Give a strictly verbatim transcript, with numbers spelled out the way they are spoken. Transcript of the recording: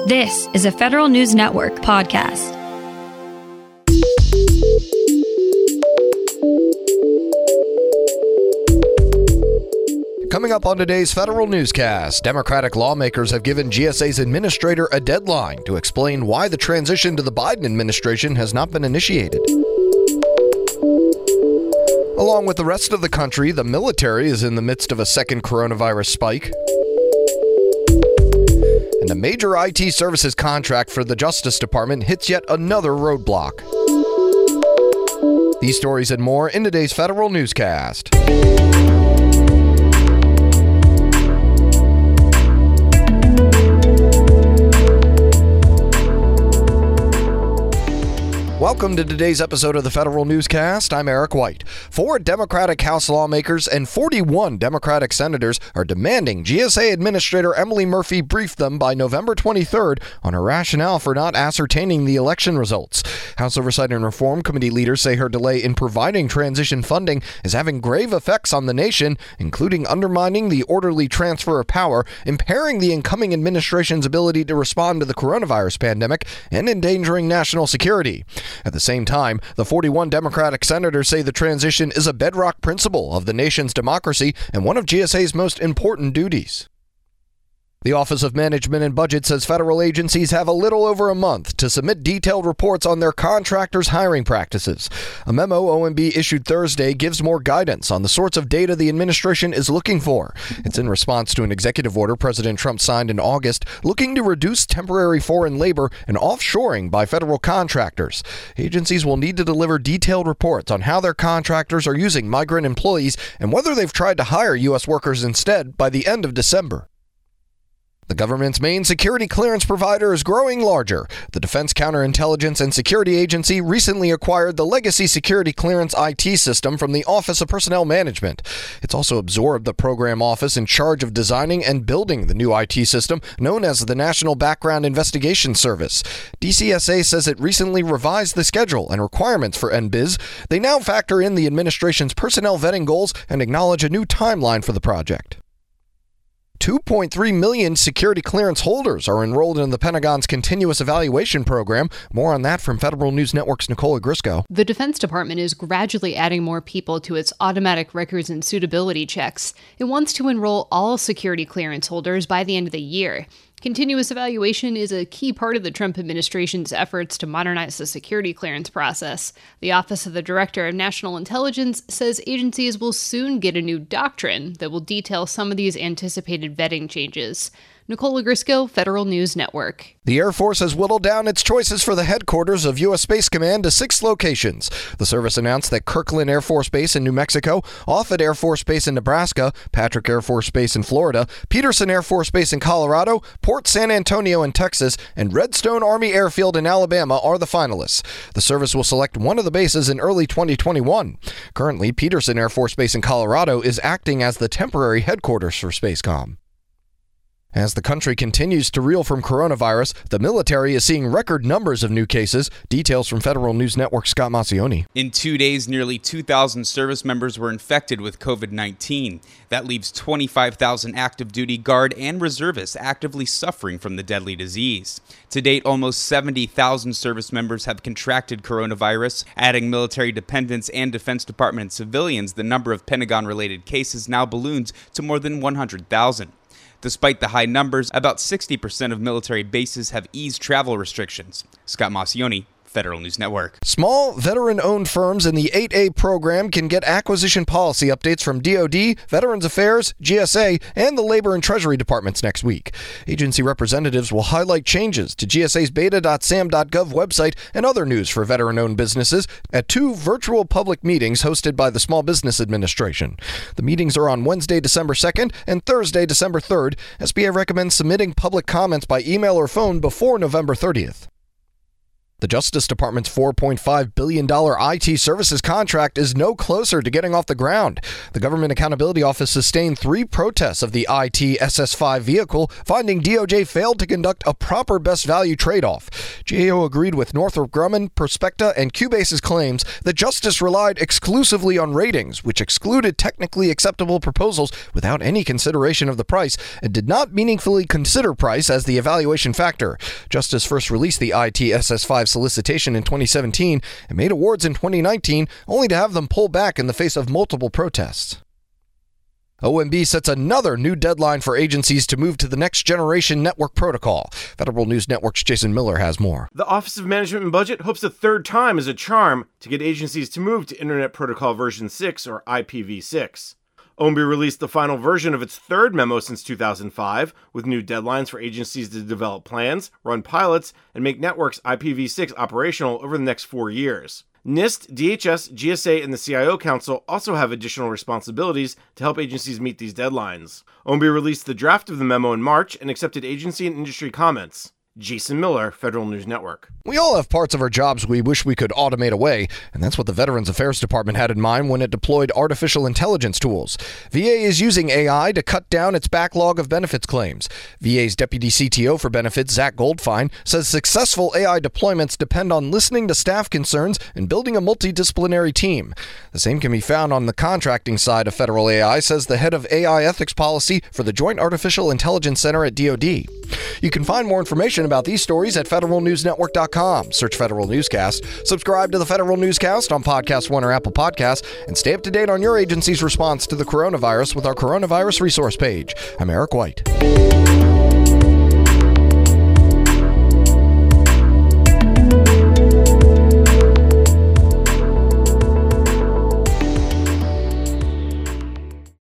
This is a Federal News Network podcast. Coming up on today's Federal Newscast, Democratic lawmakers have given G S A's administrator a deadline to explain why the transition to the Biden administration has not been initiated. Along with the rest of the country, the military is in the midst of a second coronavirus spike. And a major I T services contract for the Justice Department hits yet another roadblock. These stories and more in today's Federal Newscast. Welcome to today's episode of the Federal Newscast. I'm Eric White. Four Democratic House lawmakers and forty-one Democratic senators are demanding G S A Administrator Emily Murphy brief them by November twenty-third on her rationale for not ascertaining the election results. House Oversight and Reform Committee leaders say her delay in providing transition funding is having grave effects on the nation, including undermining the orderly transfer of power, impairing the incoming administration's ability to respond to the coronavirus pandemic, and endangering national security. At the same time, the forty-one Democratic senators say the transition is a bedrock principle of the nation's democracy and one of G S A's most important duties. The Office of Management and Budget says federal agencies have a little over a month to submit detailed reports on their contractors' hiring practices. A memo O M B issued Thursday gives more guidance on the sorts of data the administration is looking for. It's in response to an executive order President Trump signed in August looking to reduce temporary foreign labor and offshoring by federal contractors. Agencies will need to deliver detailed reports on how their contractors are using migrant employees and whether they've tried to hire U S workers instead by the end of December. The government's main security clearance provider is growing larger. The Defense Counterintelligence and Security Agency recently acquired the legacy security clearance I T system from the Office of Personnel Management. It's also absorbed the program office in charge of designing and building the new I T system, known as the National Background Investigation Service. D C S A says it recently revised the schedule and requirements for N B I S. They now factor in the administration's personnel vetting goals and acknowledge a new timeline for the project. two point three million security clearance holders are enrolled in the Pentagon's continuous evaluation program. More on that from Federal News Network's Nicole Ogrysko. The Defense Department is gradually adding more people to its automatic records and suitability checks. It wants to enroll all security clearance holders by the end of the year. Continuous evaluation is a key part of the Trump administration's efforts to modernize the security clearance process. The Office of the Director of National Intelligence says agencies will soon get a new doctrine that will detail some of these anticipated vetting changes. Nicole Ogrysko, Federal News Network. The Air Force has whittled down its choices for the headquarters of U S Space Command to six locations. The service announced that Kirkland Air Force Base in New Mexico, Offutt Air Force Base in Nebraska, Patrick Air Force Base in Florida, Peterson Air Force Base in Colorado, Port San Antonio in Texas, and Redstone Army Airfield in Alabama are the finalists. The service will select one of the bases in early twenty twenty-one. Currently, Peterson Air Force Base in Colorado is acting as the temporary headquarters for Spacecom. As the country continues to reel from coronavirus, the military is seeing record numbers of new cases. Details from Federal News Network's Scott Maucione. In two days, nearly two thousand service members were infected with covid nineteen. That leaves twenty-five thousand active duty Guard and reservists actively suffering from the deadly disease. To date, almost seventy thousand service members have contracted coronavirus. Adding military dependents and Defense Department civilians, the number of Pentagon-related cases now balloons to more than one hundred thousand. Despite the high numbers, about sixty percent of military bases have eased travel restrictions. Scott Maucione, Federal News Network. Small, veteran-owned firms in the eight A program can get acquisition policy updates from D O D, Veterans Affairs, G S A, and the Labor and Treasury Departments next week. Agency representatives will highlight changes to G S A's beta dot sam dot gov website and other news for veteran-owned businesses at two virtual public meetings hosted by the Small Business Administration. The meetings are on Wednesday, December second, and Thursday, December third. S B A recommends submitting public comments by email or phone before November thirtieth. The Justice Department's four point five billion dollars I T services contract is no closer to getting off the ground. The Government Accountability Office sustained three protests of the I T S S five vehicle, finding D O J failed to conduct a proper best value trade-off. G A O agreed with Northrop Grumman, Prospecta, and Cubase's claims that Justice relied exclusively on ratings, which excluded technically acceptable proposals without any consideration of the price, and did not meaningfully consider price as the evaluation factor. Justice first released the I T S S five solicitation in twenty seventeen and made awards in twenty nineteen, only to have them pull back in the face of multiple protests. O M B sets another new deadline for agencies to move to the next generation network protocol. Federal News Network's Jason Miller has more. The Office of Management and Budget hopes a third time is a charm to get agencies to move to Internet Protocol version six, or I P v six. O M B released the final version of its third memo since two thousand five, with new deadlines for agencies to develop plans, run pilots, and make networks I P v six operational over the next four years. NIST, D H S, G S A, and the C I O Council also have additional responsibilities to help agencies meet these deadlines. O M B released the draft of the memo in March and accepted agency and industry comments. Jason Miller, Federal News Network. We all have parts of our jobs we wish we could automate away, and that's what the Veterans Affairs Department had in mind when it deployed artificial intelligence tools. V A is using A I to cut down its backlog of benefits claims. V A's Deputy C T O for Benefits, Zach Goldfein, says successful A I deployments depend on listening to staff concerns and building a multidisciplinary team. The same can be found on the contracting side of federal A I, says the head of A I ethics policy for the Joint Artificial Intelligence Center at D O D. You can find more information about these stories at federal news network dot com. Search Federal Newscast. Subscribe to the Federal Newscast on Podcast One or Apple Podcasts, and stay up to date on your agency's response to the coronavirus with our coronavirus resource page. I'm Eric White.